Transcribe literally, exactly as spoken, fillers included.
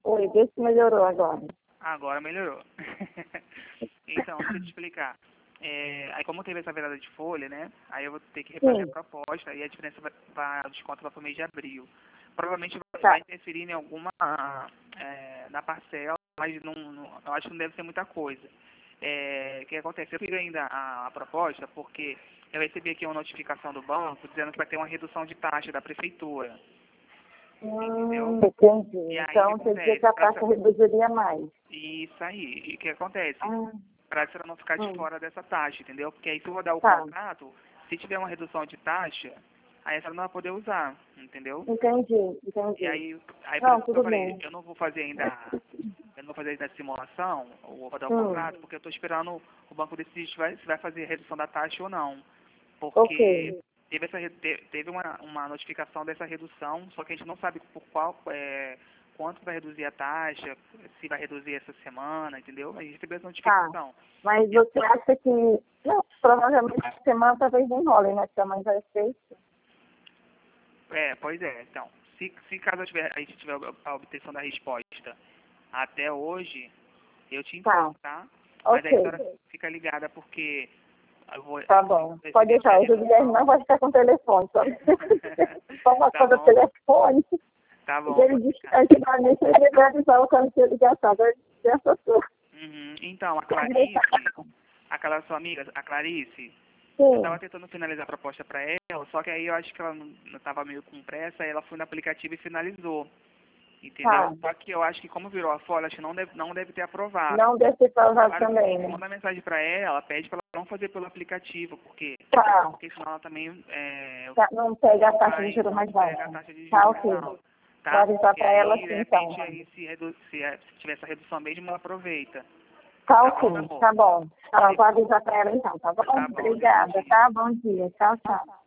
Oi, vê se melhorou agora. Agora melhorou. Então, deixa eu te explicar. É, aí como teve essa virada de folha, né? Aí eu vou ter que refazer Sim, a proposta e a diferença vai, vai o desconto vai para o mês de abril. Provavelmente vai, tá. vai interferir em alguma é, na parcela, mas não, não- eu acho que não deve ser muita coisa. É, o que acontece? Eu fiz ainda a, a proposta porque eu recebi aqui uma notificação do banco dizendo que vai ter uma redução de taxa da prefeitura, entendeu? Hum, entendi. E aí o que Então, quer dizer acontece? que a Pra, taxa reduziria mais. isso aí. E o que acontece? Ah, Para você não ficar de hum, fora dessa taxa, entendeu? Porque aí se eu rodar o tá. contrato, se tiver uma redução de taxa, aí você não vai poder usar, entendeu? Entendi, E entendi. aí, aí por Não, isso que eu tudo falei, bem. eu não vou fazer ainda, eu não vou fazer ainda a simulação, ou rodar o Hum, contrato, porque eu estou esperando o banco decidir se vai, se vai fazer redução da taxa ou não. Porque ok. teve, essa, re- te- teve uma, uma notificação dessa redução, só que a gente não sabe por qual, é, quanto vai reduzir a taxa, se vai reduzir essa semana, entendeu? A gente recebeu essa Tá. notificação. Mas você acha que... Não, provavelmente a semana talvez enrole, né? Porque amanhã já é sexta. É, pois é. Então, se, se caso eu tiver, a gente tiver a obtenção da resposta até hoje, eu te Tá. informo, tá? Mas aí a Ok. senhora fica ligada porque eu vou Tá bom. Pode receber aqui a deixar. Hoje o Guilherme redução. não vai ficar com o telefone. Só Tá informação do bom, telefone. tá Porque bom, ele pode disse que ficar. antigamente ele ia avisar o canto de ligação. Agora ele já associou. Uhum. Então, a Pode Clarice, deixar. aquela sua amiga, a Clarice, eu estava Sim. tentando finalizar a proposta para ela, só que aí eu acho que ela não estava meio com pressa, aí ela foi no aplicativo e finalizou, entendeu? Tá. Só que eu acho que como virou a folha, acho que não deve, não deve ter aprovado. Não deve ter pausado Faz o também, seguinte, né? manda mensagem para ela, pede para ela não fazer pelo aplicativo, porque, Tá. porque senão ela também é, Tá. Não pega a taxa de vai, juros mais não pega a baixa. taxa de Tá, juros mais ok. alta, Vou tá? avisar E pra ela aí, de assim, então. repente, aí se, redu se, é- se tiver essa redução mesmo, ela aproveita. Tá, Tá bom, meu ok. amor? Tá bom. Tá, vou avisar pra ela então, tá bom? Tá bom, depois Obrigada, diz. tá? Bom dia. Tchau, tchau.